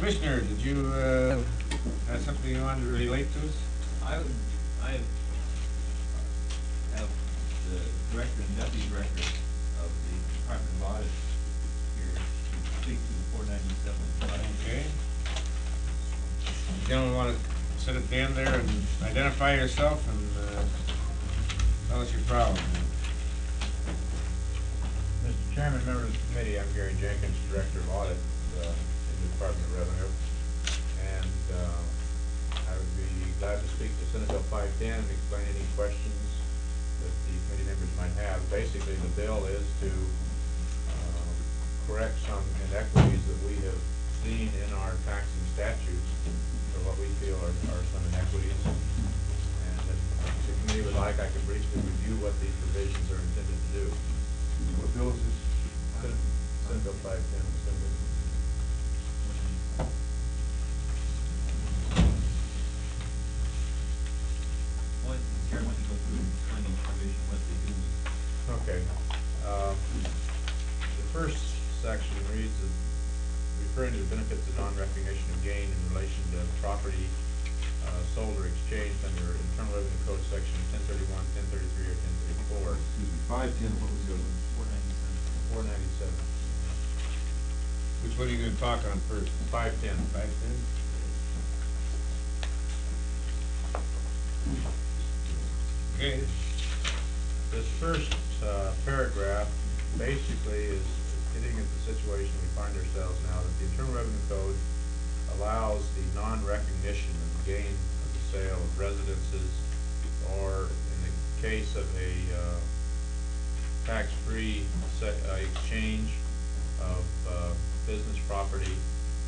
Commissioner, did you have something you wanted to relate to us? I have the director and deputy director of the Department of Audit here to speak to the 497. Okay. You gentlemen want to sit at the end there and identify yourself and tell us your problem. Mr. Chairman, members of the committee, I'm Gary Jenkins, Director of Audit in the Department of Revenue. And I would be glad to speak to Senate Bill 510 and explain any questions that the committee members might have. Basically, the bill is to correct some inequities that we have seen in our taxing statutes for what we feel are some inequities. And if the committee would like, I can briefly review what these provisions are intended to do. What bill is this? Senate Bill 510. What, Chairman, why don't you go through and explain each provision, what they do? Okay. The first section reads, referring to the benefits of non-recognition of gain in relation to property sold or exchanged under Internal Revenue Code section 1031, 1033, or 1034. Excuse me, 510, what was the other one? 497. 497. Which one are you going to talk on first? 510. 510? Okay. This first paragraph basically is getting at the situation we find ourselves now, that the Internal Revenue Code allows the non-recognition of the gain of the sale of residences, or in the case of a tax-free exchange of business property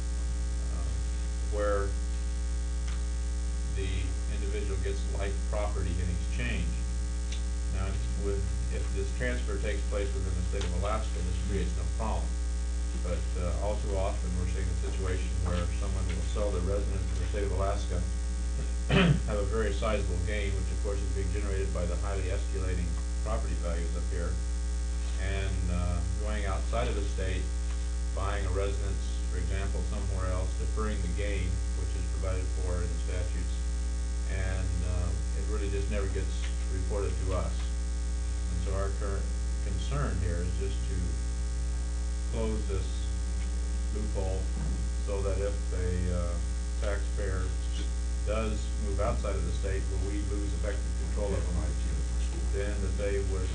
where the individual gets like property in exchange. Now, if this transfer takes place within the state of Alaska, this creates no problem. But all too often, we're seeing a situation where someone will sell their residence in the state of Alaska, have a very sizable gain, which of course is being generated by the highly escalating property values up here, and going outside of the state, buying a residence, for example, somewhere else, deferring the gain, which is provided for in the statutes, and it really just never gets reported to us. And so our current concern here is just to close this loophole so that if a taxpayer does move outside of the state where we lose effective control of them, then that they would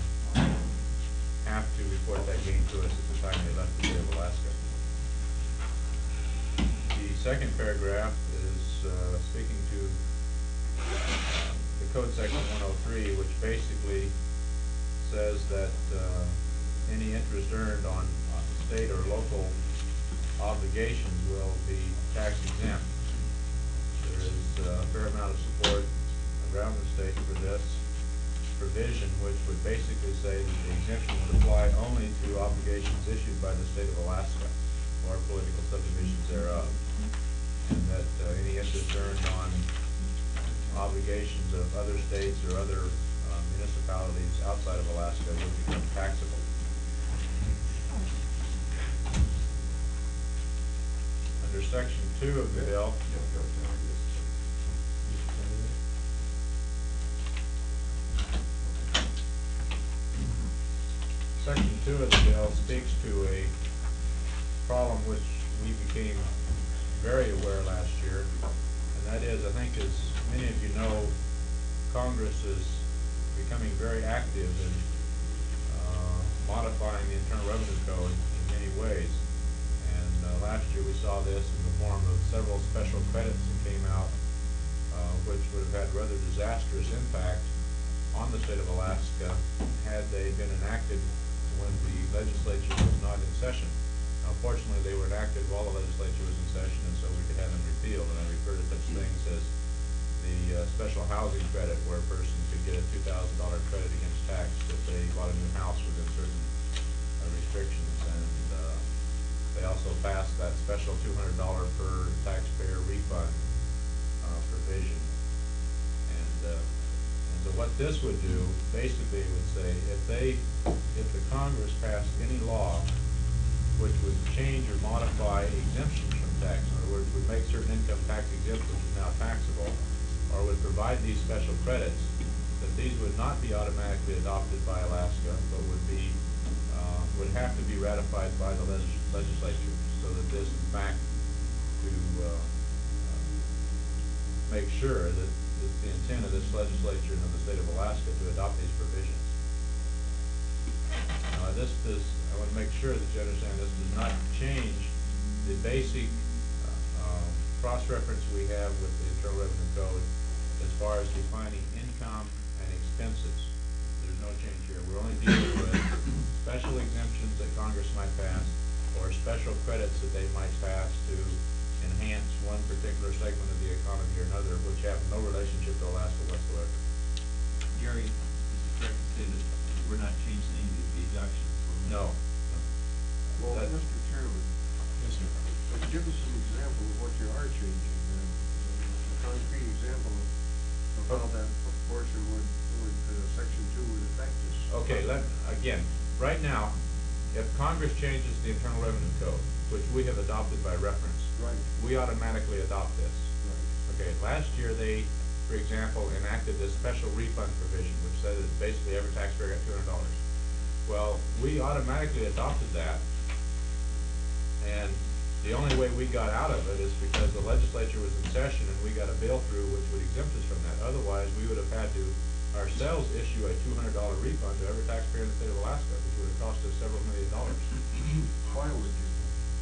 have to report that gain to us at the time they left the state of Alaska. The second paragraph is speaking to the code section 103, which basically says that any interest earned on state or local obligations will be tax exempt. There is a fair amount of support around the state for this provision, which would basically say that the exemption would apply only to obligations issued by the state of Alaska or political subdivisions thereof, and that any interest earned on obligations of other states or other municipalities outside of Alaska would become taxable. Under section 2 of the bill, section 2 of the bill speaks to a problem which we became very aware last year, and that is, I think as many of you know, Congress is becoming very active in modifying the Internal Revenue Code in many ways. And last year we saw this in the form of several special credits that came out, which would have had rather disastrous impact on the state of Alaska had they been enacted when the legislature was not in session. Now, fortunately, they were enacted while the legislature was in session, and so we could have them repealed. And I refer to such things as the special housing credit, where a person could get a $2,000 credit against tax if they bought a new house within certain restrictions. And they also passed that special $200 per taxpayer refund provision. And so what this would do, basically, would say if the Congress passed any law which would change or modify exemptions from tax. In other words, would make certain income tax exempt, which is now taxable, or would provide these special credits, that these would not be automatically adopted by Alaska, but would have to be ratified by the legislature, so that this, in fact, to make sure that it's the intent of this legislature and of the state of Alaska to adopt these provisions. I want to make sure that you understand this does not change the basic cross-reference we have with the Internal Revenue Code as far as defining income and expenses. There's no change here. We're only dealing with special exemptions that Congress might pass, or special credits that they might pass to enhance one particular segment of the economy or another, which have no relationship to Alaska whatsoever. Gary, is it correct to say that we're not changing any of the deductions? No. Well, That- Mr. Chairman, Yes, sir. give us an example of what you are changing, then, a concrete example of how that portion would, section 2 would affect us. Okay, again, right now, if Congress changes the Internal Revenue Code, which we have adopted by reference, Right, we automatically adopt this. right. Okay, last year they, for example, enacted this special refund provision, which said that basically every taxpayer got $200. Well, we automatically adopted that, and the only way we got out of it is because the legislature was in session and we got a bill through which would exempt us from that. Otherwise, we would have had to ourselves issue a $200 refund to every taxpayer in the state of Alaska, which would have cost us several $1 million. Why would you?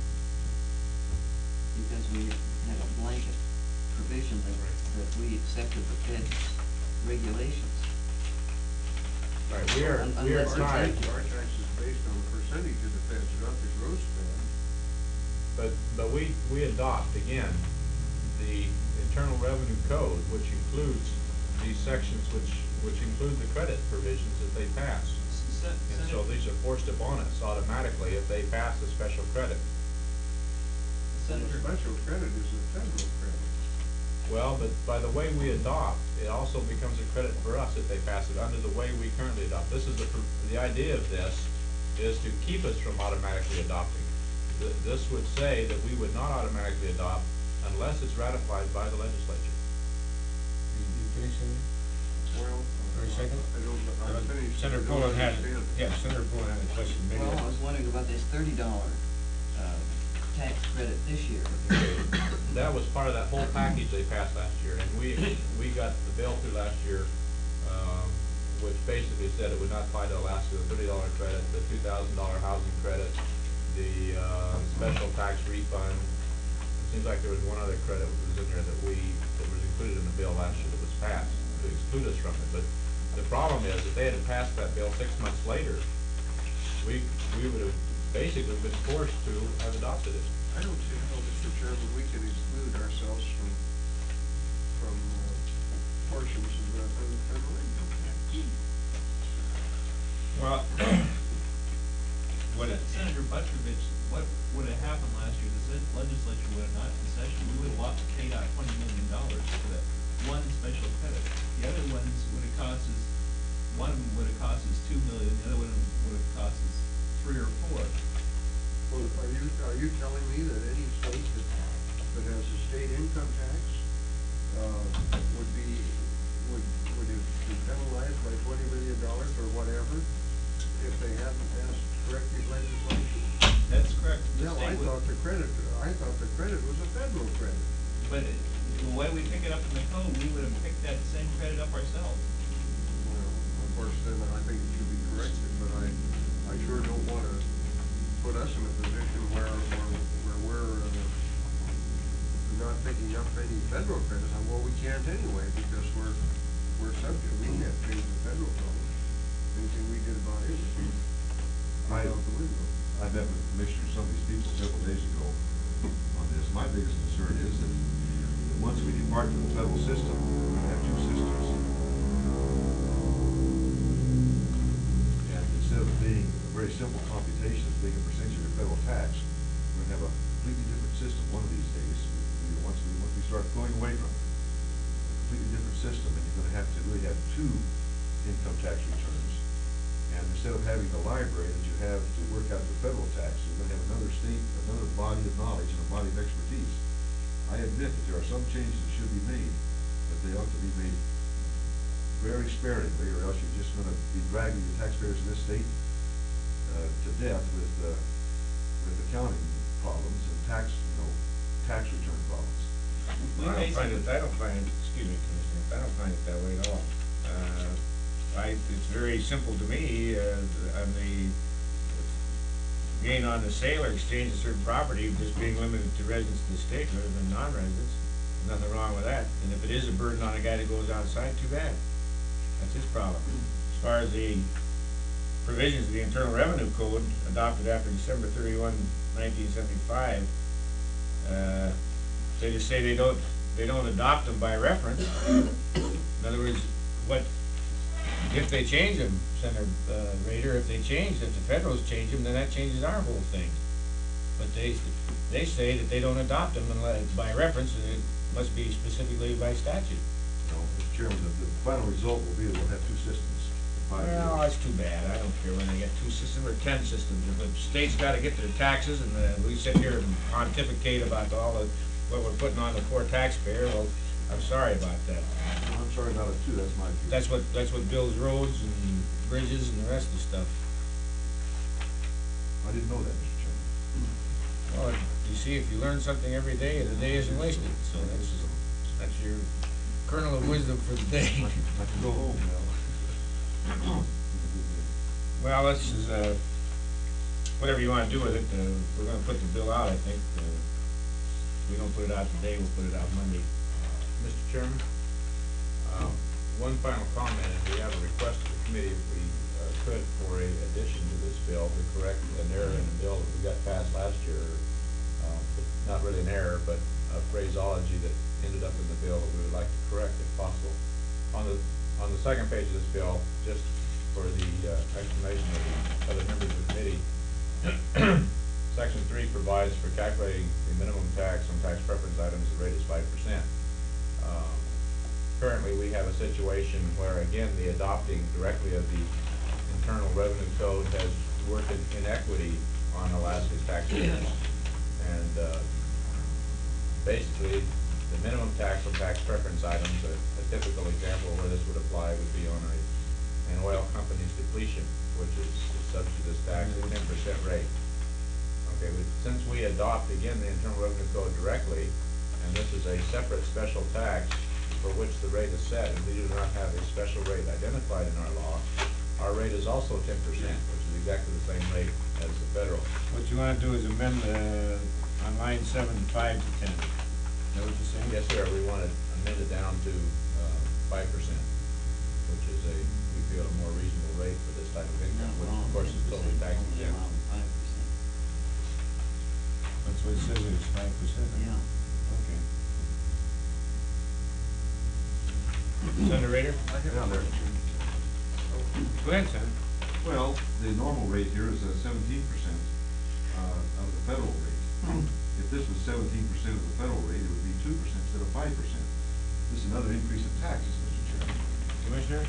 Because we had a blanket provision that we accepted the Fed's regulations. Right, we are Unless it's tied, empty. Our tax is based on the percentage of the feds, not the gross spend. but we adopt, again, the Internal Revenue Code, which includes these sections which include the credit provisions that they pass. And so these are forced upon us automatically if they pass a special credit. And the special credit is a federal credit. Well, but by the way we adopt, it also becomes a credit for us if they pass it under the way we currently adopt. This is the idea of this is to keep us from automatically adopting. This would say that we would not automatically adopt unless it's ratified by the legislature. You finishing? Well, For a second? I don't, I'm finished. Senator I don't Pullen had, understand it. yeah, Senator Pullen had a question. Maybe Well, I that's- was wondering about this $30 tax credit this year. That was part of that whole package they passed last year, and we got the bill through last year, which basically said it would not apply to Alaska, the $30 credit, the $2,000 housing credit, the special tax refund. It seems like there was one other credit that was in there that was included in the bill last year that was passed to exclude us from it. But the problem is, if they had passed that bill 6 months later, we would have basically been forced to have adopted it. I don't see how, Mr. Chairman, we can exclude ourselves from portions of the federal income tax. Well, Senator Butrovich, what would have happened last year, the legislature would have not in session, we would have paid out $20 million for that one special credit. The other ones would have cost us, one of them would have cost us $2 million, the other one would have cost us 3 or 4. Well, are you telling me that any state that has a state income tax, would have been penalized by $20 million or whatever if they hadn't passed corrective legislation? That's correct. The No, state I would- thought the credit was a federal credit. But the way we pick it up in the code, we would have picked that same credit up ourselves. Well, of course, then I think it should be corrected, but I sure don't wanna put us in a position where we're, not picking up any federal credits. Well, we can't anyway, because we're subject, we can't change the federal code. Anything we did about it would be right out the window. I met with commissioners, some of these people several days ago on this. My biggest concern is that once we depart from the federal system, we're gonna have two systems. And instead of being a very simple computation of being a percentage of your federal tax, we're gonna have a completely different system one of these days. Once we start going away from it, a completely different system, and you're gonna have to really have two income tax returns. And instead of having the library that you have to work out the federal tax, you're gonna have another state, another body of knowledge and a body of expertise. admit that there are some changes that should be made, but they ought to be made very sparingly, or else you're just gonna be dragging the taxpayers of this state, to death with accounting problems and tax return problems. I don't find it, excuse me, Commissioner, I don't find it that way at all. It's very simple to me, on the gain on the sale or exchange of certain property, just being limited to residents of the state rather than non-residents. Nothing wrong with that, and if it is a burden on a guy that goes outside, too bad. That's his problem. As far as the provisions of the Internal Revenue Code adopted after December 31, 1975, they just say they don't adopt them by reference. In other words, if they change them, Senator Rader, if the federals change them, then that changes our whole thing. But they say that they don't adopt them unless by reference, and it must be specifically by statute. No, Mr. Chairman, the final result will be that we'll have two systems in 5 years. Well, that's too bad. I don't care when they get 2 systems or 10 systems. If the state's gotta get their taxes, and we sit here and pontificate about what we're putting on the poor taxpayer, well, I'm sorry about that. I'm sorry about it too, that's my view. That's what builds roads and bridges and the rest of the stuff. I didn't know that, Mr. Chairman. Well, you see, if you learn something every day, the day isn't wasted. So that's your kernel of wisdom for the day. I can go home now. Well, this is, whatever you wanna do with it, we're gonna put the bill out, I think. If we don't put it out today, we'll put it out Monday. Mr. Chairman, one final comment, and we have a request to the committee if we could for a addition to this bill to correct an error in the bill that we got passed last year. Not really an error, but a phraseology that ended up in the bill that we would like to correct if possible. On the second page of this bill, just for the explanation of the other members of the committee, Section 3 provides for calculating the minimum tax on tax preference items. The rate is 5%. Currently, we have a situation where, again, the adopting directly of the Internal Revenue Code has worked in inequity on Alaska's taxpayers. And basically, the minimum tax on tax preference items, a typical example where this would apply would be on an oil company's depletion, which is subject to this tax at 10% rate. Okay, since we adopt, again, the Internal Revenue Code directly, and this is a separate special tax for which the rate is set, and we do not have a special rate identified in our law, our rate is also 10%, which is exactly the same rate as the federal. What you wanna do is amend on line 7, 5 to 10. Is that what you're saying? Yes, sir, we want to amend it down to 5%, which is we feel a more reasonable rate for this type of income, which of course is totally tax exempt. 5%. That's what it says, it's 5%. Yeah. Okay. Senator Rader? Yeah, there. Go ahead, Senator. Well, the normal rate here is 17% of the federal rate. If this was 17% of the federal rate, it would be 2% instead of 5%. This is another increase in taxes, Mr. Chairman. Commissioner?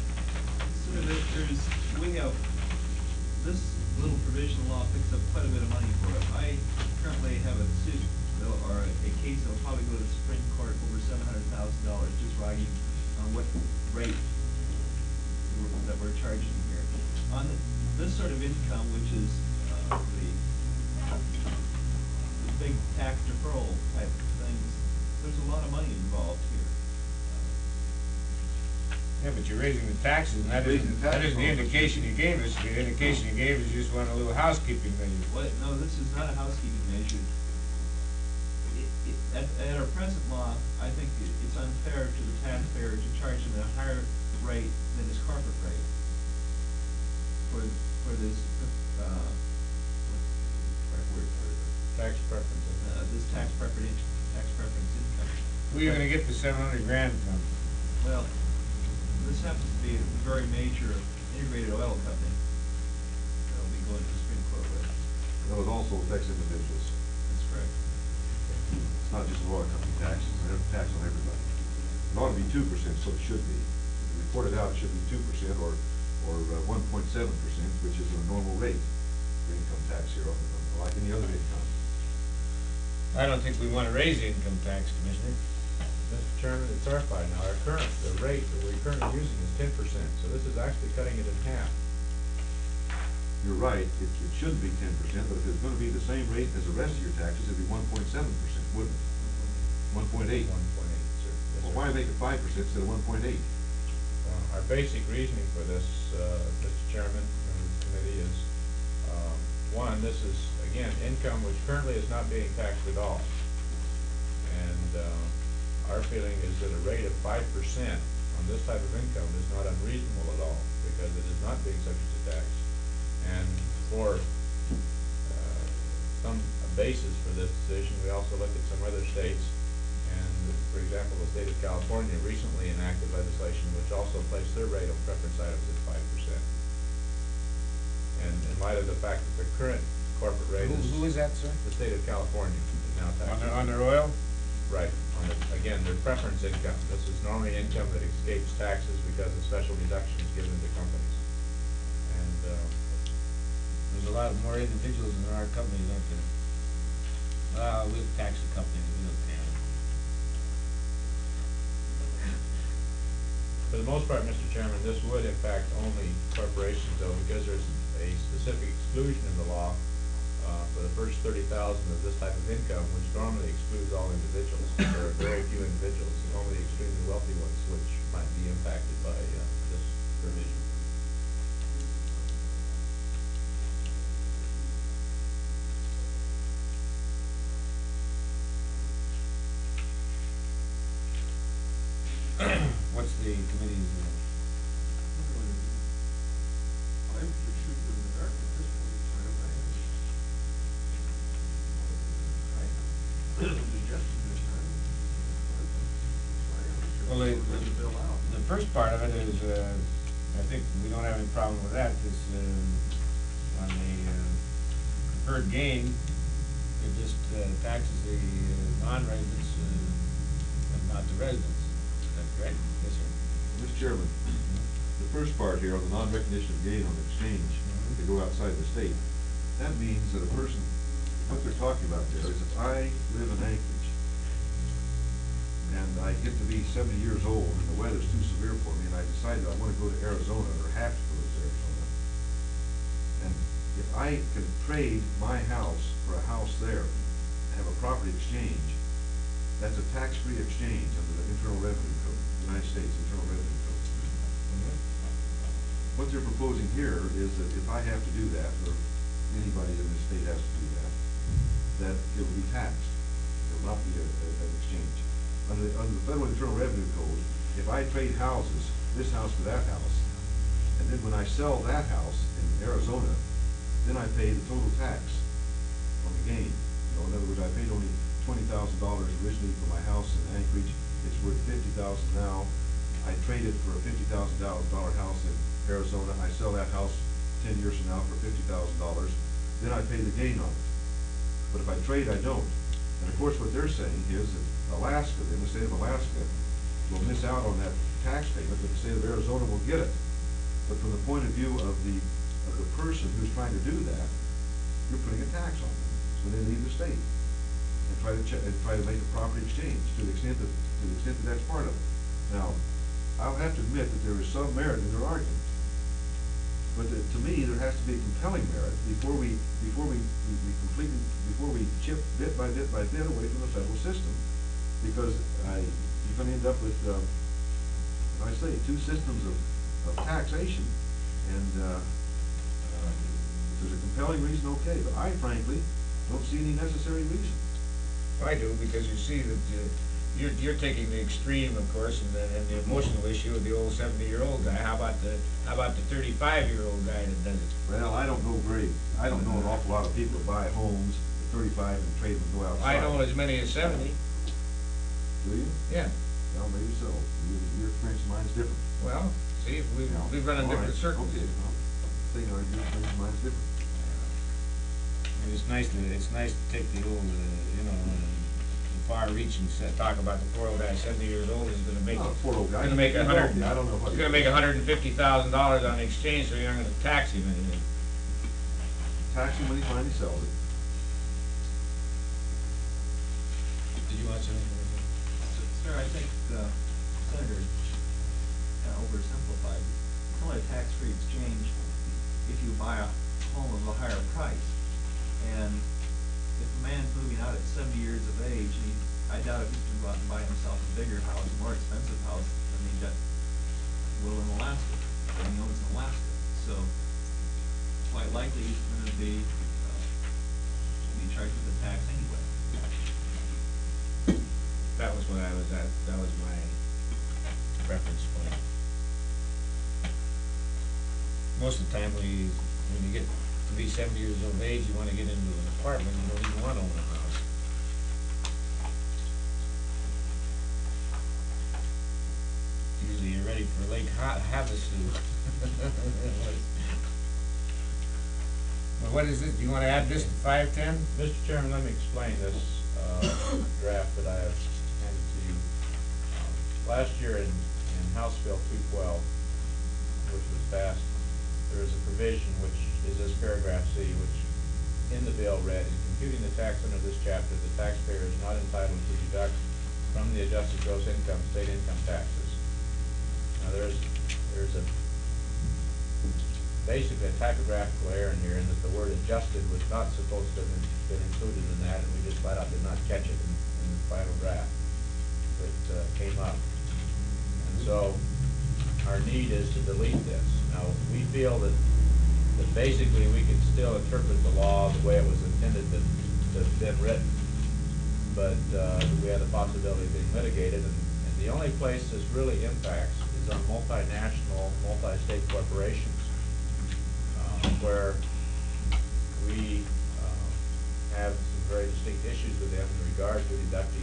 We have, this little provision law picks up quite a bit of money for us. I currently have a suit, or a case that'll probably go to the Supreme Court over $700,000, just riding on what rate that we're charging here. On this sort of income, which is the big tax deferral type of things, there's a lot of money involved here. Yeah, but you're raising the taxes, and that isn't the indication you gave us. The indication you gave us, you just want a little housekeeping measure. What, no, this is not a housekeeping measure. At our present law, I think it's unfair to the taxpayer to charge him a higher rate than his corporate rate for this, what's the word for it? Tax preference. This tax preference income. Who are you gonna get the $700,000 from? Well, this happens to be a very major integrated oil company that'll be going to the Supreme Court with. That also affects individuals. That's correct. It's not just an oil company tax, it's a tax on everybody. It ought to be 2%, so it should be. If you report it out, it should be 2% or 1.7%, which is a normal rate for income tax here, like any other income. I don't think we wanna raise the income tax, Commissioner. Mr. Chairman, it's clarified now, the rate that we're currently using is 10%, so this is actually cutting it in half. You're right, it should be 10%, but if it's gonna be the same rate as the rest of your taxes, it'd be 1.7%, wouldn't it? 1.8. 1.8, sir. Yes, Well, sir. why make it 5% instead of 1.8? Our basic reasoning for this, Mr. Chairman, members of the committee, is, one, this is, again, income which currently is not being taxed at all. And our feeling is that a rate of 5% on this type of income is not unreasonable at all, because it is not being subject to tax. And for some basis for this decision, we also looked at some other states. And for example, the state of California recently enacted legislation which also placed their rate on preference items at 5%. And in light of the fact that the current corporate rate is. Who is that, sir? The state of California is now taxing. On their oil? Right, again, their preference income. This is normally income that escapes taxes because of special deductions given to companies. And, There's a lot more individuals in our companies, aren't there? We tax the company, we don't care. For the most part, Mr. Chairman, this would impact only corporations though, because there's a specific exclusion in the law for the first 30,000 of this type of income, which normally excludes all individuals. There are very few individuals, only the extremely wealthy ones, which might be impacted by this provision. What's the committee's, I'm shooting in the dark at this point in time. I suggested this time. Well, Let the bill out. the first part of it is, I think we don't have any problem with that, is, on the, deferred gain, it just, taxes the non-residents, and not the residents. Is that correct? Yes, sir. Mr. Chairman, the first part here on the non-recognition of gain on exchange, if they go outside the state, that means that a person, what they're talking about there is if I live in Anchorage and I get to be 70 years old and the weather's too severe for me and I decide that I want to go to Arizona or have to go to Arizona, and if I can trade my house for a house there, have a property exchange, that's a tax-free exchange under the Internal Revenue Code, United States Internal Revenue Code. What they're proposing here is that if I have to do that, or anybody in this state has to do that, that it will be taxed. It will not be an exchange. Under the Federal Internal Revenue Code, if I trade houses, this house for that house, and then when I sell that house in Arizona, then I pay the total tax on the gain. You know, in other words, I paid only $20,000 originally for my house in Anchorage. It's worth $50,000 now. I trade it for a $50,000 house in Arizona. I sell that house 10 years from now for $50,000. Then I pay the gain on it. But if I trade, I don't. And of course, what they're saying is that Alaska, then the state of Alaska, will miss out on that tax payment, but the state of Arizona will get it. But from the point of view of the person who's trying to do that, you're putting a tax on them when they leave the state and try to make a property exchange to the extent that that's part of it. Now, I'll have to admit that there is some merit in their argument, but to me, there has to be a compelling merit before we chip bit by bit by bit away from the federal system, because you're going to end up with, as I say, two systems of taxation, and if there's a compelling reason, okay, but I frankly don't see any necessary reason. I do, because you see that you're taking the extreme, of course, and the emotional issue of the old 70-year-old guy. How about the 35-year-old guy that does it? Well, I don't know an awful lot of people that buy homes at 35 and trade them and go outside. I know as many as 70. Do you? Yeah. Well, maybe so. Your experience and mine's different. Well, see, we've run in All different right. circles. Okay, well, your experience and mine's different. It's nice to take the old, the far-reaching talk about the poor old guy, 70 years old, is going to make Oh, poor old guy. Going to make I don't know what. He's going to make $150,000 on the exchange, so you're not going to tax him anything. Tax him when he finally sells it. mention anything? Sir, I think Senator kind of oversimplified. It's only a tax-free exchange if you buy a home of a higher price. And if a man's moving out at 70 years of age, I doubt if he's going to go out and buy himself a bigger house, a more expensive house than he will in Alaska, than he owns in Alaska. So quite likely he's going to be charged with a tax anyway. That was what I was at, that was my reference point. Most of the time, when you get to be 70 years of age, you wanna get into an apartment, you don't even wanna own a house. Usually you're ready for Lake Havasu. Well, what is this, do you wanna add this to 510? Mr. Chairman, let me explain this draft that I have handed to you. Last year in House Bill 212, which was passed, there is a provision which is this paragraph C, which in the bill read, in computing the tax under this chapter, the taxpayer is not entitled to deduct from the adjusted gross income state income taxes. Now there's basically a typographical error in here, in that the word adjusted was not supposed to have been included in that, and we just flat out did not catch it in the final draft that came up. And so our need is to delete this. Now, we feel that basically we can still interpret the law the way it was intended to have been written, but we have the possibility of being litigated, and the only place this really impacts is on multinational, multi-state corporations, where we have some very distinct issues with them in regard to deducting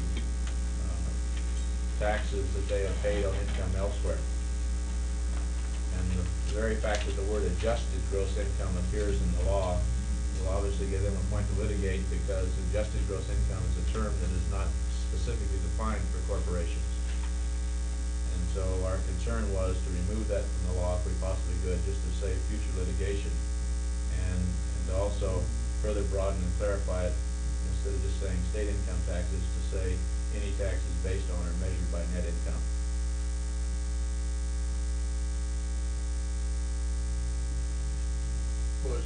taxes that they have paid on income elsewhere. And the very fact that the word adjusted gross income appears in the law will obviously give them a point to litigate, because adjusted gross income is a term that is not specifically defined for corporations. And so our concern was to remove that from the law if we possibly could, just to save future litigation, and to also further broaden and clarify it, instead of just saying state income taxes, to say any taxes based on or measured by net income. Was,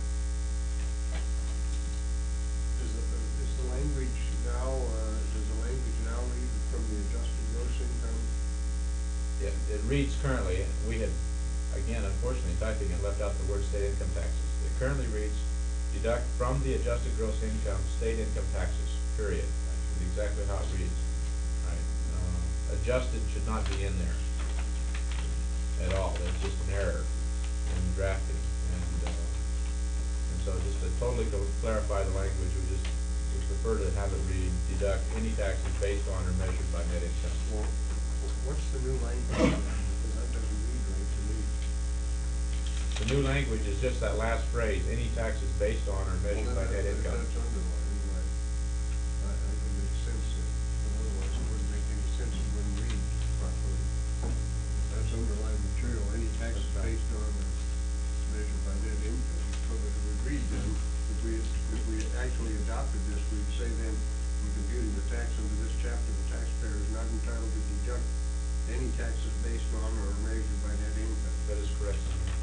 is the language now, does the language now read from the adjusted gross income? It reads currently, we had, again, unfortunately, typing it left out the word state income taxes. It currently reads, deduct from the adjusted gross income state income taxes, period. That's exactly how it reads. Right? Adjusted should not be in there at all. It's just an error in drafting. And so just to totally clarify the language, we just prefer to have it read, deduct any taxes based on or measured by net income. Well, what's the new language? Because that doesn't read right to me. The new language is just that last phrase, any taxes based on or measured by net income. That's underlined, right? I can make sense of it, but otherwise it wouldn't make any sense, it wouldn't read properly. That's underlined material, any taxes based on or measured by net income. So that it would read then, if we actually adopted this, we'd say then, in computing the tax under this chapter, the taxpayer is not entitled to deduct any taxes based on or measured by net income. That is correct, Senator.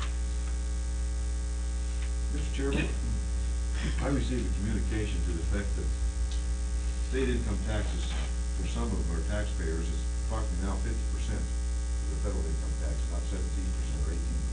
Mr. Chairman, I received a communication to the effect that state income taxes for some of our taxpayers is approximately now 50% of the federal income tax, not 17% or 18%.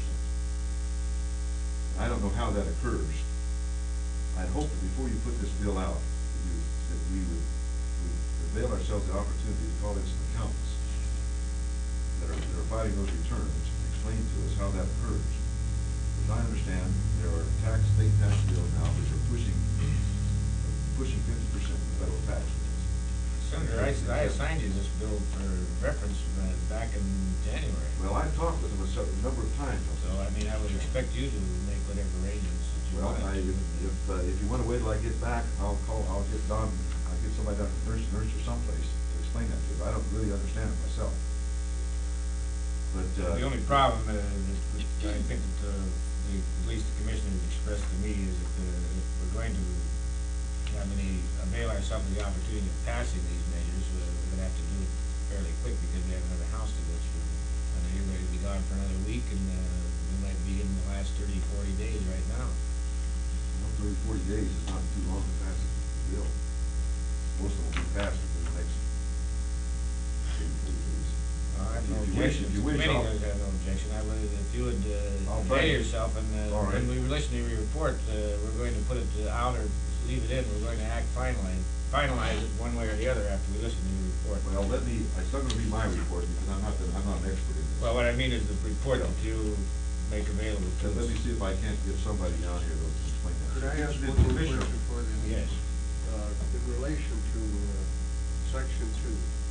I don't know how that occurs. I'd hope that before you put this bill out, that we would avail ourselves the opportunity to call in some accountants that are fighting those returns and explain to us how that occurs. As I understand, there are state tax bills now which are pushing 50% of the federal tax rates. Senator, I assigned you this bill for reference back in January. Well, I've talked with them a number of times. So, I mean, I would expect you to make whatever arrangements that you Well, want. if you wanna wait till I get back, I'll get Don, I'll get somebody down from Nurse or someplace to explain that to you. I don't really understand it myself. But, The only problem, that I think that at least the commissioners expressed to me, is that if we're going to avail ourselves of the opportunity of passing these measures, we're gonna have to do it fairly quick because we have another house to go through. I know you're ready to be gone for another week and, we might be in the last 30, 40 days right now. 30, 40 days is not too long to pass a bill. Most of them will be passed within the next 30, 40 days. I have no If you wish- objection, if you wish, committee I'll- does have no objection, I would, if you would, I'll avail try. yourself and, All right. when we listen to your report, we're going to put it out or leave it in, we're going to finalize it one way or the other after we listen to your report. Well, it's not gonna be my report because I'm not an expert in this. Well, what I mean is the report that you make available to So us. let me see if I can't get somebody down here to explain that. Could I ask The one more commissioner- question for the? Yes. In relation to, section 2,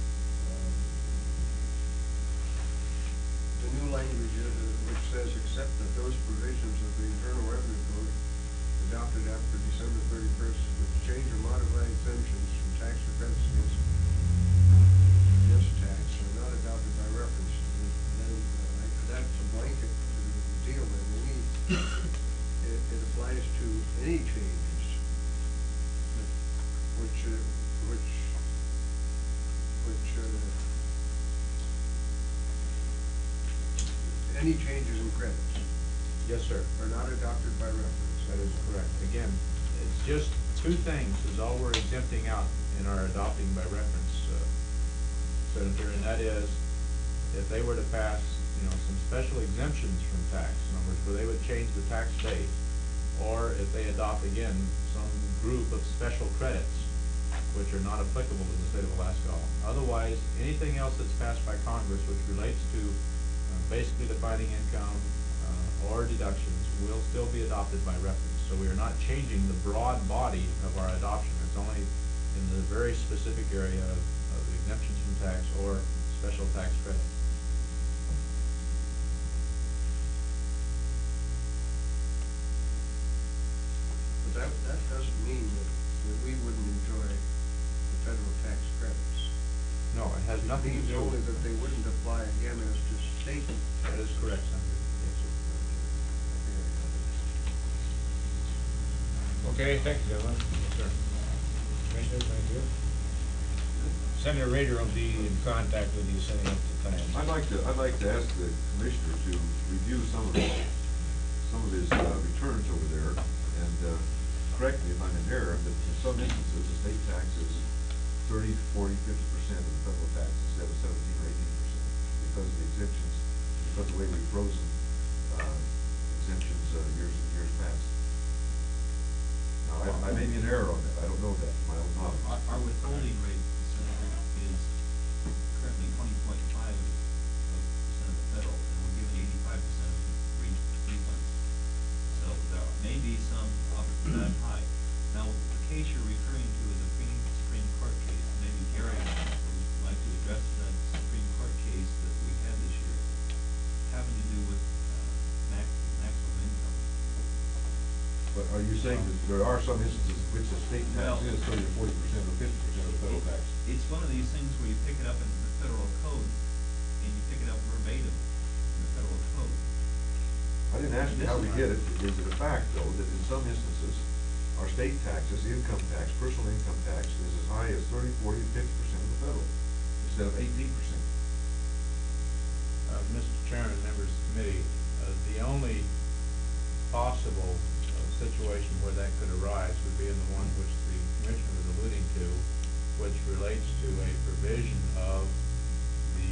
the new language, which says, except that those provisions of the Internal Revenue Code adopted after December 31st, which change or modify exemptions from tax or credits against tax are not adopted by reference. And then, that's a blanket deal, and it applies to any changes which any changes in credits Yes, sir. are not adopted by reference. That is correct. Again, it's just two things is all we're exempting out in our adopting by reference, Senator, and that is if they were to pass, some special exemptions from tax, in other words, where they would change the tax base, or if they adopt again some group of special credits which are not applicable to the state of Alaska. Otherwise, anything else that's passed by Congress which relates to basically defining income or deductions will still be adopted by reference. So we are not changing the broad body of our adoption. It's only in the very specific area of exemptions from tax or special tax credits. But that doesn't mean that we wouldn't enjoy the federal tax credits. No, it has nothing to It means do only with. that they wouldn't apply again as to state. That is correct, Senator. Yes, sir. Okay, thank you, gentlemen. Yes, sir. Commissioners, thank you. Senator Rader will be in contact with you, setting up the time. I'd like to ask the commissioner to review some of his returns over there, and correct me if I'm in error, but in some instances, the state tax is 30, 40, 50% of the federal tax instead of 17 or 18% because of the exemptions, because of the way we've frozen exemptions years and years past. Now, I may be in error on that. I don't know that, my own knowledge. Our withholding rate, Senator, is currently 20.5% of the federal, and we're giving 85% of refunds. So there may be some up that high. Now, the case you're referring to is a Supreme Court case. Maybe Gary would like to address that Supreme Court case that we had this year, having to do with maximum income. But are you saying that there are some instances in which the state tax Well, is 30 or 40% or 50% of the federal tax? It's one of these things where you pick it up in the federal code, and you pick it up verbatim in the federal code. I didn't ask you how we get it. Is it a fact, though, that in some instances, our state taxes, the income tax, personal income tax, is as high as 30, 40, 50% of the federal, instead of 18%? Mr. Chairman, members of the committee, the only possible situation where that could arise would be in the one which the commissioner was alluding to, which relates to a provision of the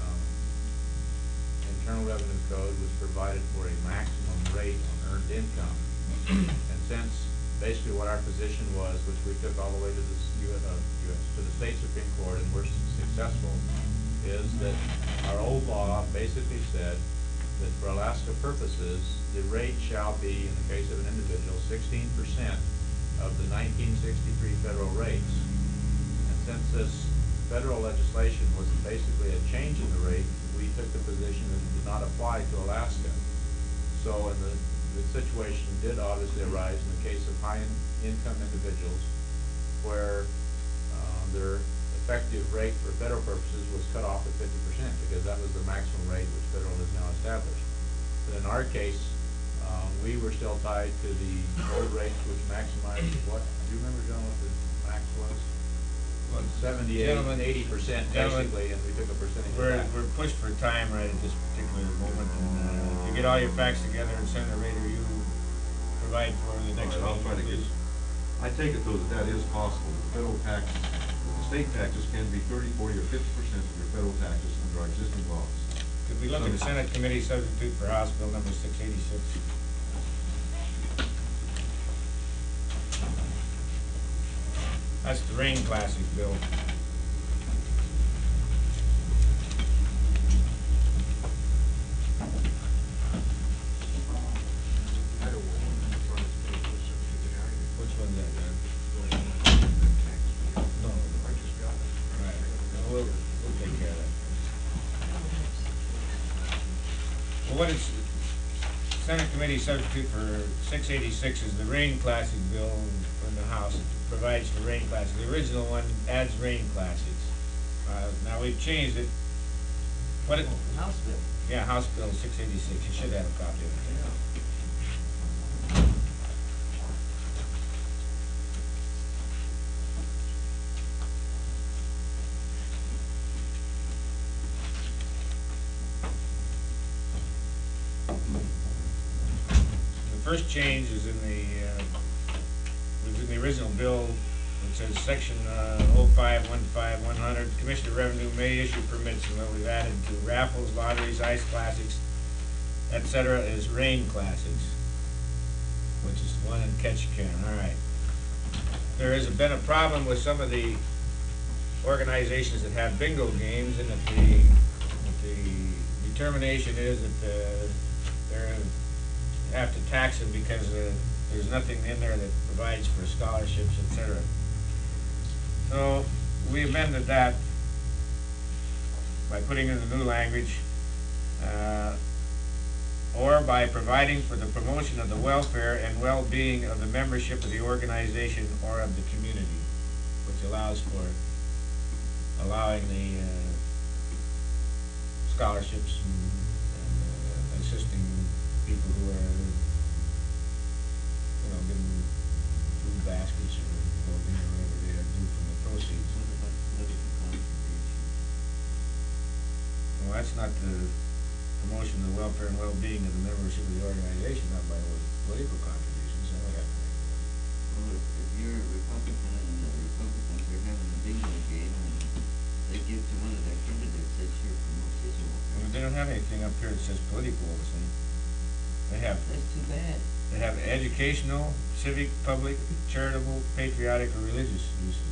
Internal Revenue Code which provided for a maximum rate on earned income. And since basically what our position was, which we took all the way to the to the state Supreme Court and were successful, is that our old law basically said that for Alaska purposes, the rate shall be, in the case of an individual, 16% of the 1963 federal rates. And since this federal legislation was basically a change in the rate, we took the position that it did not apply to Alaska. So in the situation did obviously arise in the case of high-income individuals where their effective rate for federal purposes was cut off at 50% because that was the maximum rate which federal has now established. But in our case, We were still tied to the old rates, which maximized what, do you remember, John, what the max was? 78, Gentlemen, 80% gentlemen, basically, and we took a percentage of We're, that. we're pushed for time right at this particular moment, and, if you get all your facts together and Senator Rader, you provide for the next All right, I'll try to meeting, get, please. I take it though that that is possible. The federal tax, the state taxes can be 30, 40, or 50% of your federal taxes under our existing laws. Could we look at the Senate Committee substitute for House Bill number 686? That's the Rain Classic bill. I don't want to try to make this substitute either. Which one's that, John? No. I just got it. Right. We'll take care of that. Well, what is, Senate Committee substitute for 686 is the Rain Classic bill from the House. It provides for Rain Classic. The original one adds Rain Classics. Now we've changed it. What it, House bill. yeah, House Bill 686. You should have a copy of it. The first change is in the, was in the original bill. It says section 0515-100, Commissioner of Revenue may issue permits, and what we've added to raffles, lotteries, ice classics, etc. is Rain Classics, which is one in Ketchikan. All right. There has been a problem with some of the organizations that have bingo games, and that the determination is that they're have to tax them because there's nothing in there that provides for scholarships, etc. So we amended that by putting in the new language, or by providing for the promotion of the welfare and well-being of the membership of the organization or of the community, which allows for allowing the scholarships and assisting people who are, getting food baskets or whatever they do from the proceeds. What about political contribution? Well, that's not the promotion of the welfare and well-being of the membership of the organization, not by political contributions. I don't have to make that. Well, if you're a Republican and the Republicans are having a bingo game and they give to one of their candidates, that sure promotes his welfare. Well, they don't have anything up here that says political, obviously. They have, That's too bad. they have educational, civic, public, charitable, patriotic, or religious uses.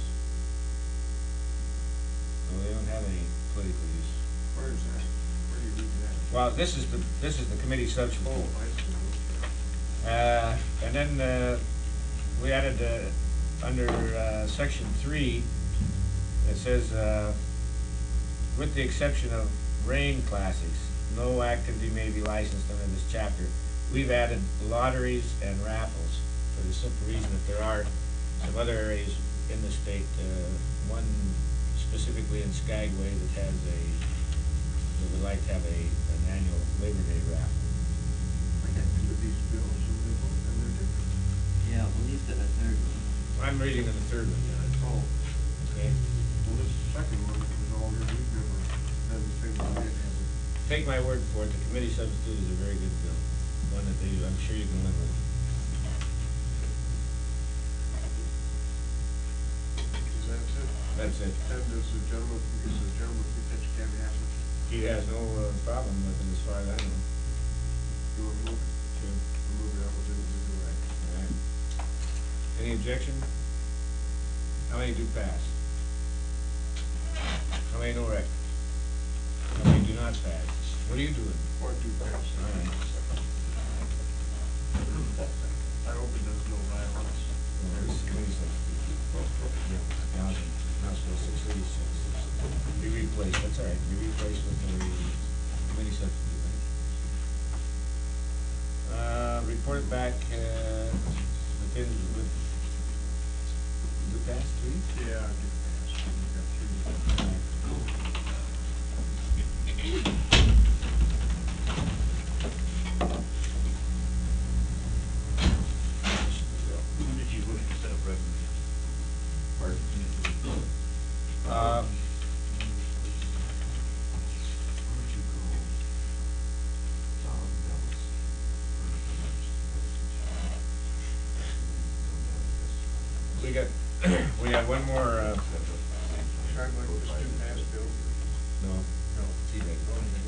So they don't have any political use. Where is that? Where do you read that? Well, this is the committee substitute. Oh, I see, okay. And then, we added, under, section 3, it says, with the exception of Rain Classics, no activity may be licensed under this chapter. We've added lotteries and raffles for the simple reason that there are some other areas in the state, one specifically in Skagway that would like to have an annual Labor Day raffle. I got two of these bills and they're different. Yeah, well, he's got a third one. I'm reading on the third one, John. Oh, Okay? well, this second one was all here, we've never done the same one yet, have we? Take my word for it, the committee substitute is a very good bill, one that I'm sure you can live with. Is that it? That's it. And does the gentleman from Ketchikan have it? He has no problem with it as far as I know. You want to move it? Sure. Move it out within the new act. All right. Any objection? How many do pass? How many no rec? How many do not pass? What are you doing? Or two pass. All right. I hope it does no violence. Well, this is committee substitute. Now, House Bill 686. Be replaced, that's all right, be replaced with the committee substitute. Report it back, with the past 3? Yeah, I do pass. We got three. Uh, we got, we have one more, I'd like to do pass bill. no, see that.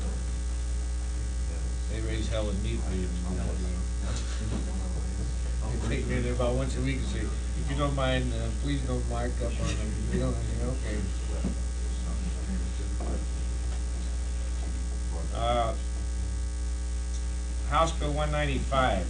They raise hell with me for you. They take me there about once a week and say, if you don't mind, please don't mark up on them, you know, okay. House Bill 195.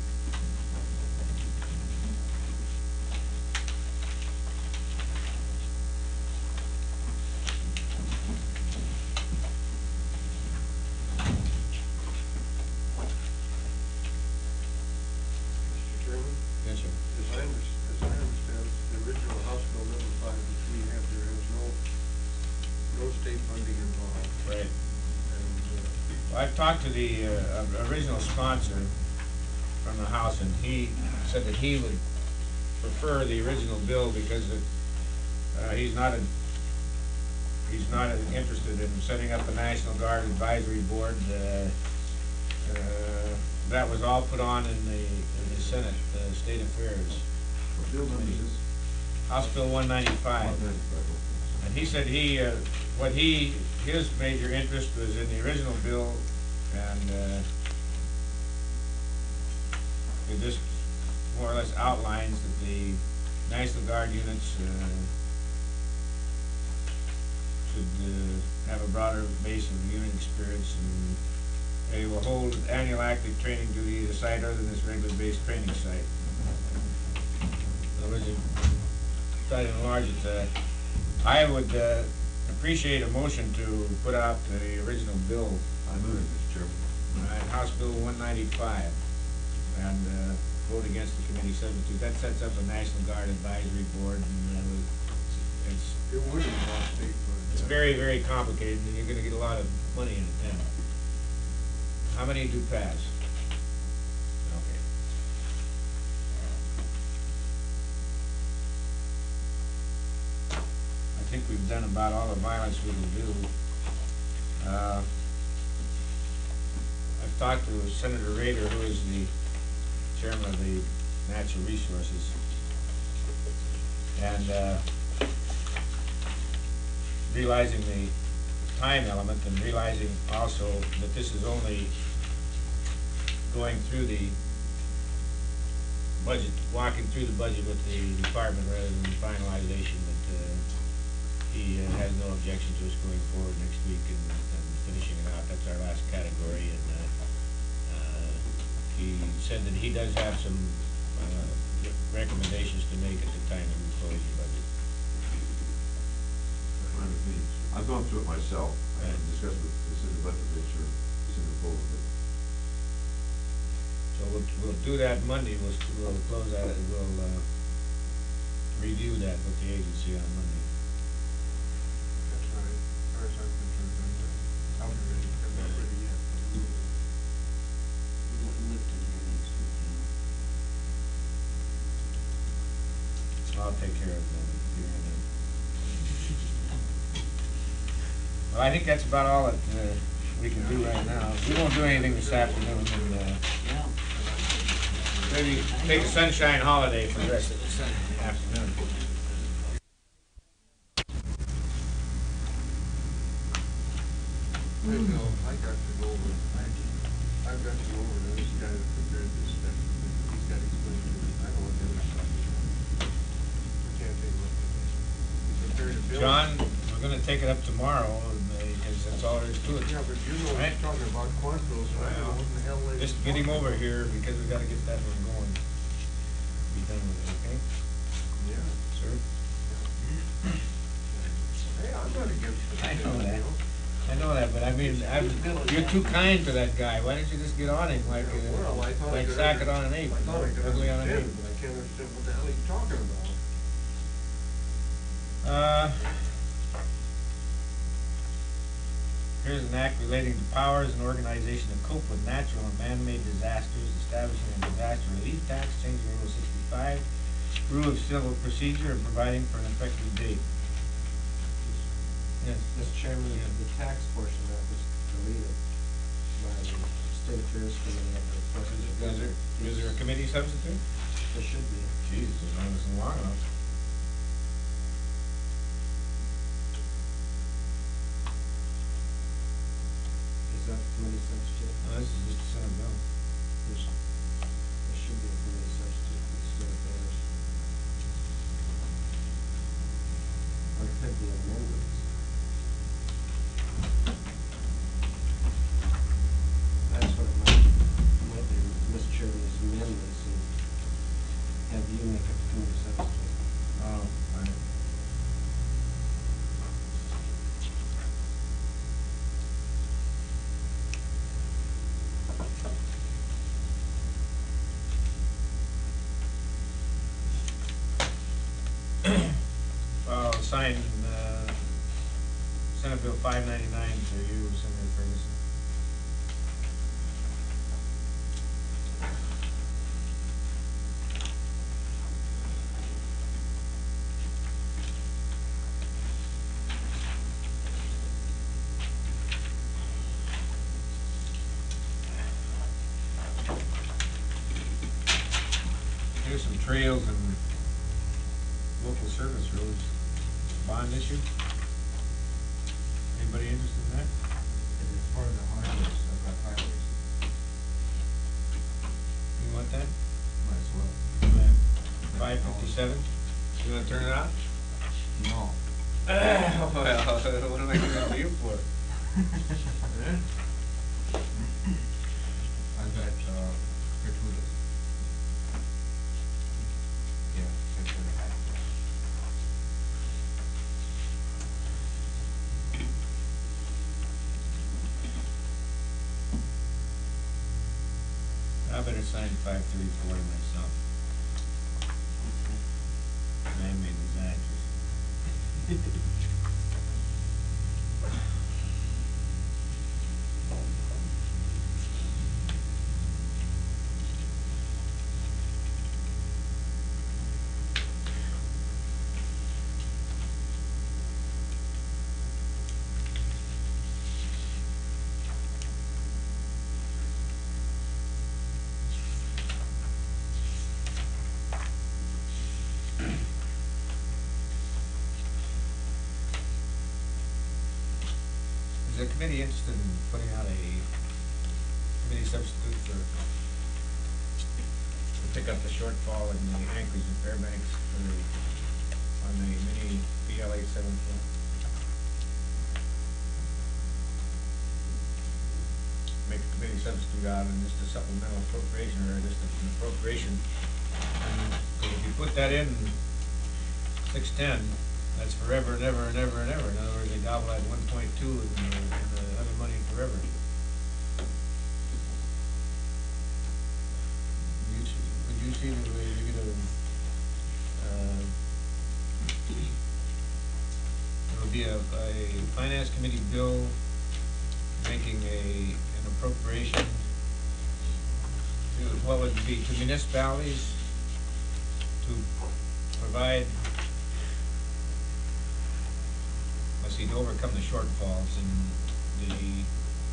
Mr. Chairman, Yes, sir. as I understand, the original House Bill number 5, which we have here, has no state funding involved. Right. And, Well, I've talked to the original sponsor from the House, and he said that he would prefer the original bill because he's not interested in setting up a National Guard Advisory Board. That was all put on in the Senate, State Affairs. What bill number is this? House Bill 195. And he said his major interest was in the original bill, and it just more or less outlines that the National Guard units should have a broader base of unit experience, and they will hold annual active training duty at a site other than this regular base training site. In other words, try to enlarge it. I would appreciate a motion to put out the original bill. I move it, Mr. Chairman. House Bill 195, and vote against the committee substitute. That sets up a National Guard Advisory Board, and it would involve state funding. it's very, very complicated, and you're gonna get a lot of money in it then. How many do pass? Okay. I think we've done about all the violence we can do. I've talked to Senator Rader, who is the chairman of the Natural Resources, and realizing the time element, and realizing also that this is only going through the budget, walking through the budget with the department rather than finalization, that he has no objection to us going forward next week and finishing it out. That's our last category, and he said that he does have some recommendations to make at the time that we close the budget. Fine with me. I've gone through it myself. I haven't discussed with Senator Butler or Senator Fuller, but So we'll do that Monday. We'll close that. We'll review that with the agency on Monday. That's right, as far as I'm concerned, I'm ready, I'm not ready yet. We got Lipton here next week, I'll take care of that. Well, I think that's about all that we can do right now. We won't do anything this afternoon, and Yeah. maybe take a sunshine holiday for the rest of the afternoon. Hey, Bill, I got to go over, I've got to go over to this guy that prepared this stuff. He's got to explain to me, I don't want the other stuff. We can't take a look at this. He prepared a bill. John, we're gonna take it up tomorrow, because that's all there is to it. Yeah, but you know, Right? he's talking about Quantills, and I don't know what the hell they. Just get him over here, because we gotta get that one going. Be done with it, okay? Yeah. Sir? Hey, I'm not against it. I know that. I know that, but I mean, you're too kind to that guy. Why don't you just get on him like, Well, I thought I like could sack it on an I ape, thought I could ugly on an understand, ape? but I can't understand what the hell he's talking about. Here's an act relating to powers and organization to cope with natural and man-made disasters, establishing a disaster relief tax, changing Rule 65, rule of civil procedure, and providing for an effective date. Yes. Mr. Chairman, the tax portion of that was deleted by the State Affairs Committee at the request of the governor. Is there a committee substitute? There should be. Jeez, as long as it's long enough. Is that the committee substitute? No, this is just a Senate bill. There should be a committee substitute for the State Affairs. Or it could be amendments. That's what it might be, Mr. Chairman, is amendments and have you make a committee substitute. Oh, I. Sign, Senate Bill 599 to you, Senator Ferguson. Here's some trails and local service roads. Bond issue? Anybody interested in that? It's part of the highways, I've got highways, You want that? might as well. 557? You wanna turn it on? No. Well, what am I gonna do you for? I've got, gratuitous. Yeah, gratuitous. I better sign 534 to myself. Man-made disasters. Is the committee interested in putting out a committee substitute to pick up the shortfall in the Anchorage and Fairbanks on the mini PL 874? Make a committee substitute out and just a supplemental appropriation or just an appropriation. And if you put that in 610, that's forever and ever and ever and ever. In other words, they gobble at 1.2 and the other money forever. Would you see the way you're gonna, it'll be a finance committee bill making an appropriation to, what would it be, to municipalities to provide, let's see, to overcome the shortfalls in the,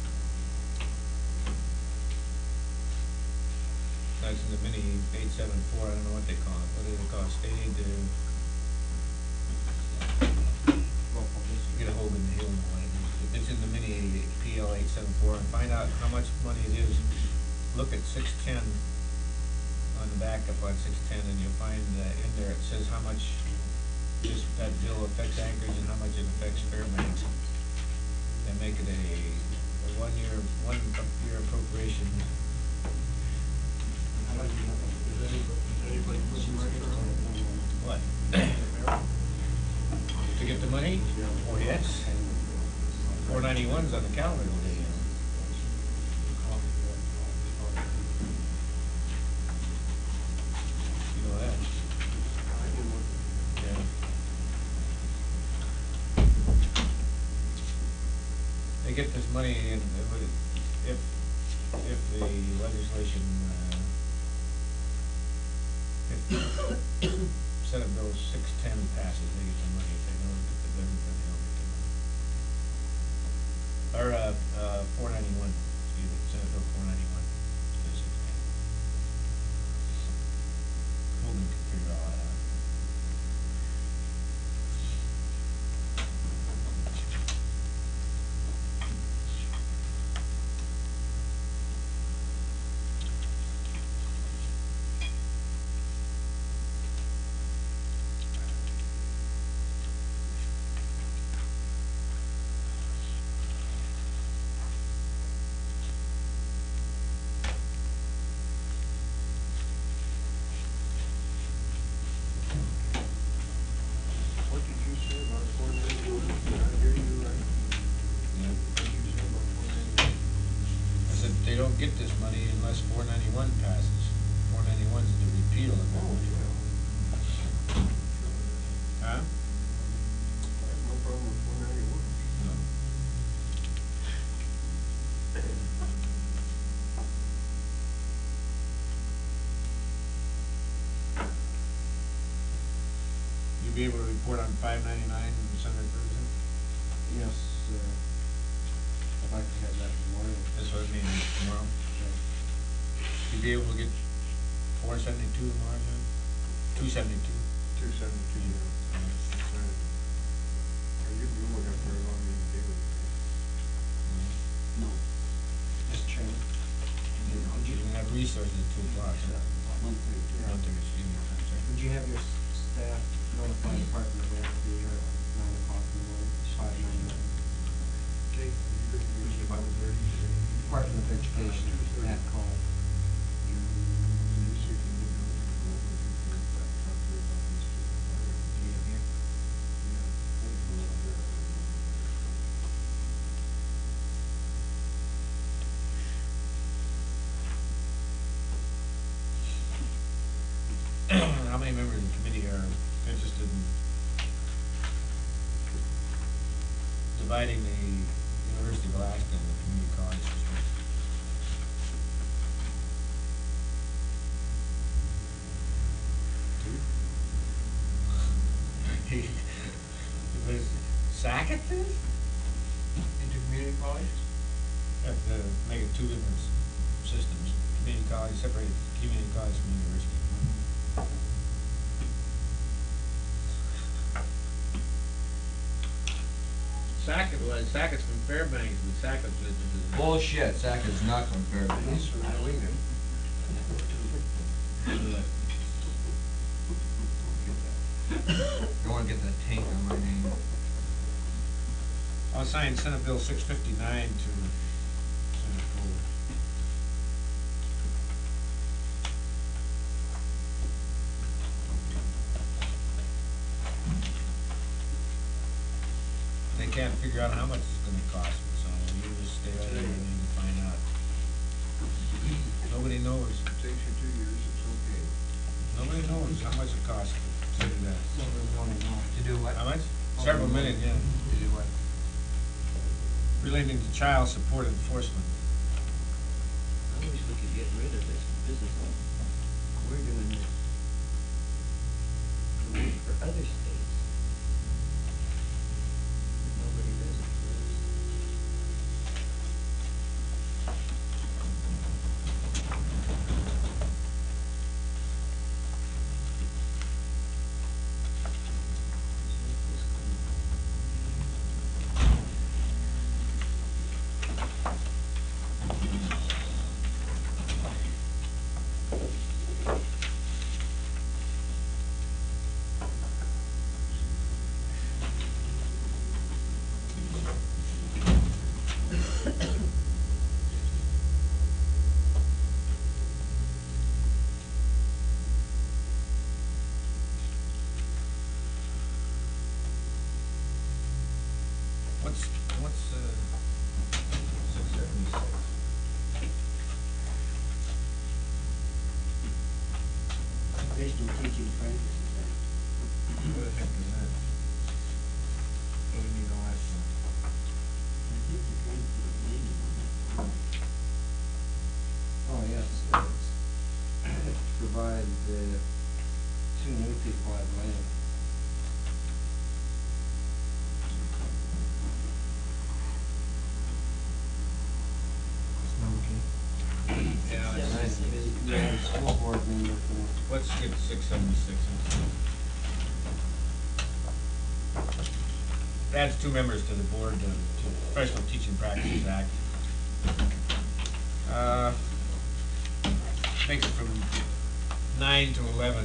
that's in the mini 874, I don't know what they call it, what do they call it, state aid to Local district. get a hold of the hill and what it is. If it's in the mini PL 874 and find out how much money it is, look at 610 on the backup on 610 and you'll find in there it says how much that bill affects Anchorage and how much it affects Fairbanks. And make it a one-year appropriation. What? To get the money? Oh, yes. 491's on the calendar today. You know that? Yeah. They get this money in, if the legislation, if Senate Bill 610 passes, they get the money. If they don't, if it doesn't, then they don't get the money. 491, excuse me, Senate Bill 491, 2016. Holden can figure all that out. What did you say about 491? Did I hear you right? Yeah. What did you say about 491? I said they don't get this money unless 491 passes. 491 is the repeal of Oh, it. yeah. Huh? I have no problem with 491. No. You be able to report on 599, Senator Ferguson? Yes, I'd like to have that tomorrow. That's what I mean, tomorrow. You be able to get 472 tomorrow, John? 272? 272, yeah. That's right. You won't have very long to deal with it. No, Mr. Chairman. You can have resources at 2 o'clock, so. 1:30. 1:30, excuse me, I'm sorry. Would you have your staff notify the Department of Ed to be here at 9 o'clock in the morning, 599? Okay, you could use the 5:30. Department of Education, that call. How many members of the committee are interested in dividing the University of Alaska and the community college system? Was Sackett this? Into community college? Have to make it 2 different systems, community college, separate community college from university. Sackett's from Fairbanks, and Sackett's is. Bullshit, Zach is not from Fairbanks. He's from Ellington. Don't wanna get that taint on my name. I'll sign Senate Bill 659 to Senator Fuller. They can't figure out how much it's gonna cost, so you just stay out of everything to find out. Nobody knows. It takes you 2 years, it's okay. Nobody knows how much it costs to do that. To do what? How much? Several million, yeah. To do what? Relating to child support enforcement. I wish we could get rid of this business. We're doing this to work for other states. Nobody does it for us. What's 676? Occupational teaching practice, is that? What the heck is that? What do we need all that for? I think they're trying to put a landing on that one. Oh, yes, it's to provide the 2 new people at land. the school board member can, Let's skip 676. Adds 2 members to the board to Professional Teaching Practices Act. Makes it from 9 to 11.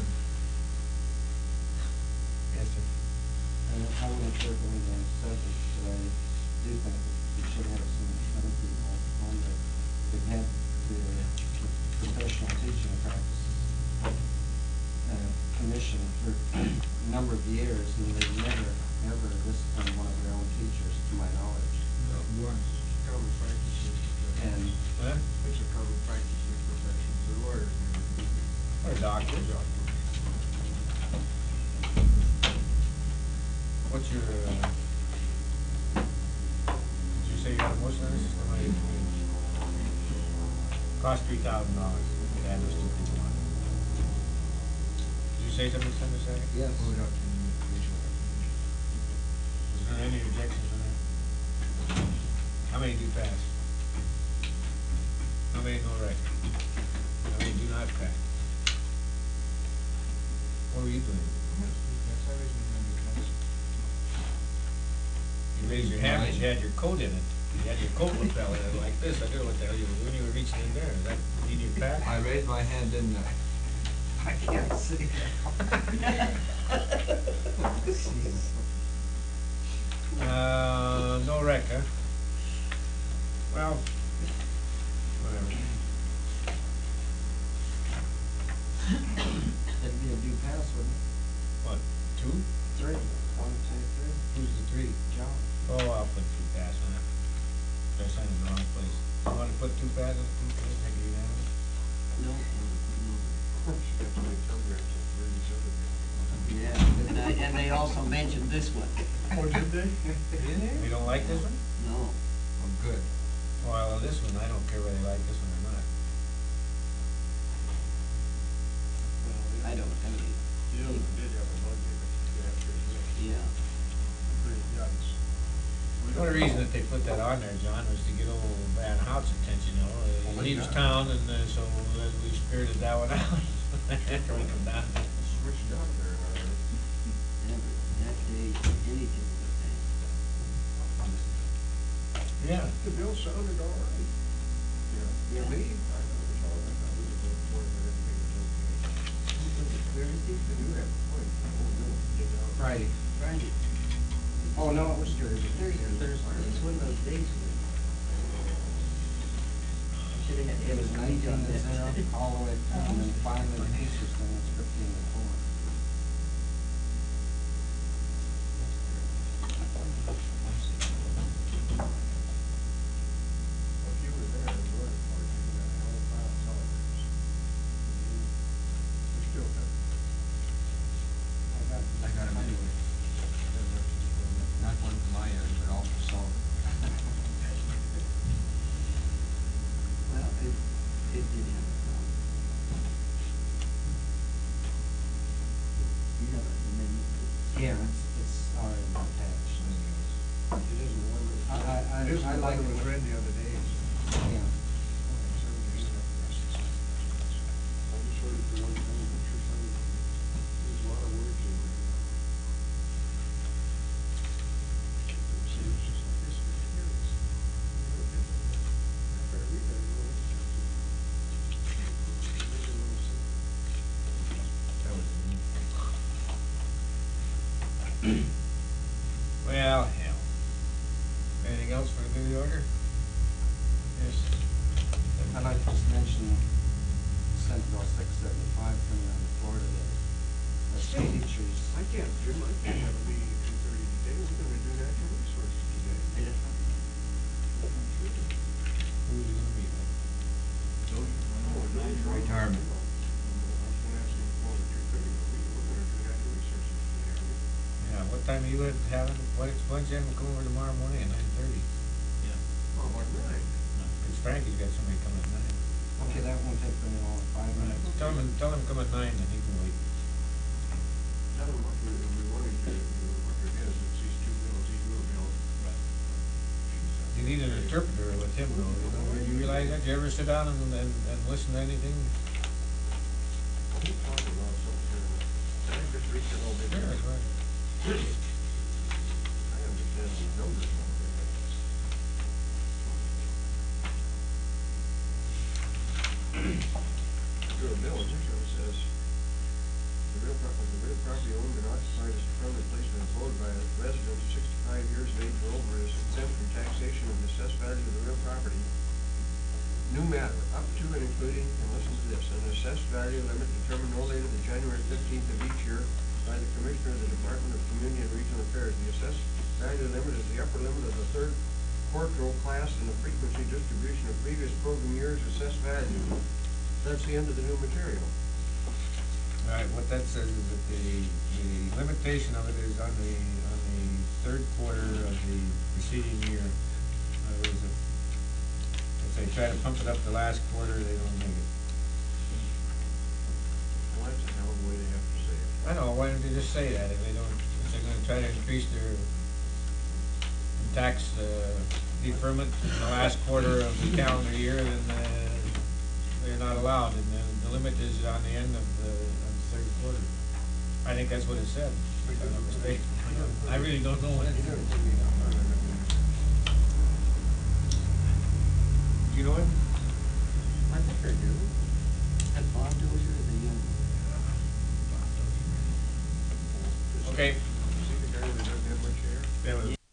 Yes, sir. I wouldn't sure if anyone said this, but I do think that we should have some other people on there that have the professional teaching practices commission for a number of years, and they've never, ever disciplined one of their own teachers, to my knowledge. Common practices. And Huh? It's a common practice in professions, the lawyers. Or doctors. What's your, did you say you got a motion on this? Cost $3,000 to add those 2 people on. Did you say something, Senator? yes, Is there any objections on that? How many do pass? How many no record? How many do not pass? What were you doing? You raised your hand, but you had your coat in it. You had your coat lapel in it like this. I don't know what the hell you were doing. You were reaching in there. Is that medium pass? I raised my hand, didn't I? I can't see No rec, huh? Well, whatever. That'd be a due pass, wouldn't it? What, 2? 3, 1, 2, 3. Who's the 3? John. Oh, I'll put 2 pass on it. They're signing the wrong place. You wanna put 2 pass on it, 2 pass, make it unanimous? No, She got so many telegrams and these other. yeah, and they also mentioned this one. Oh, did they? You don't like this one? No. Oh, good. Well, this one, I don't care whether they like this one or not. I don't, I mean, The other one did have a budget after his yeah. pretty yikes. The only reason that they put that on there, John, was to get old Van Hout's attention, you know, he leaves town, and so we spirited that one out. After we come down. Switched out there, Never, that day, anything would have been. Yeah. The bill sounded all right. Yeah. Yeah. Me? I thought it was all right. I was a little bored, but everything was okay. Thursday? They do have a point. Oh, no, get out. Friday. Friday. Oh, no, it was Thursday. Thursday. It's one of those days when. Should have had. It was 19 to 0 all the way down, and then finally the teachers thing was 15 to 4. If you were there, you would have, or you got a hell of a pile of telegrams. You still have. I got him anyway. Not one for my end, but all for Sullivan. Well, it did have a problem. You have an amendment. Yeah, it's already attached. It isn't one that. It isn't I the like one that was it. read the other day. Yeah. I just heard it for one thing, I'm sure there's a lot of words in there. See, it's just like this, here it is. I better read that, you know, it's make a little simple. That was neat. Well, hell. Anything else for the good of the order? Yes. I'd like to just mention Senate Bill 675 coming out of Florida, that teachers. I can't, Jim, I can't have a meeting at 2:30 today, we're gonna do natural resources today. Yeah. Who's it gonna be then? Retirement. I was gonna ask him for 2:30, we're gonna do natural resources today, aren't we? Yeah, what time are you having, when's you having come over tomorrow morning at 9:30? Yeah. Oh, like nine. Cause Frankie's got somebody coming at 9. Okay, that won't take very long, 5 minutes. Tell him to come at 9, and he can wait. Tell him what we wanted to, what it is, it's these 2 bills, these new bills. Right. You need an interpreter with him though, you know, you realize that? You ever sit down and listen to anything? increase it all big. Sure, that's right. I understand these numbers now. Do a bill, it usually says, the real property owned and occupied as a permanent place of abode by a resident 65 years of age or over is exempt from taxation of the assessed value of the real property. New matter, up to and including, and listen to this, an assessed value limit determined no later than January 15th of each year by the Commissioner of the Department of Community and Regional Affairs. The assessed value limit is the upper limit of the third quartile class and the frequency distribution of previous program years' assessed value. That's the end of the new material. Right, what that says is that the limitation of it is on the third quarter of the preceding year. In other words, if they try to pump it up the last quarter, they don't make it. Well, that's a hell of a way to have to say it. I know, why don't they just say that, if they're gonna try to increase their tax deferment in the last quarter of the calendar year, then they're not allowed, and the limit is on the end of the third quarter. I think that's what it said, if I'm not mistaken. I really don't know what it is. Do you know it? I think I do. Had Bob Dozier, the, Okay. See the guy that doesn't have much hair? Yeah,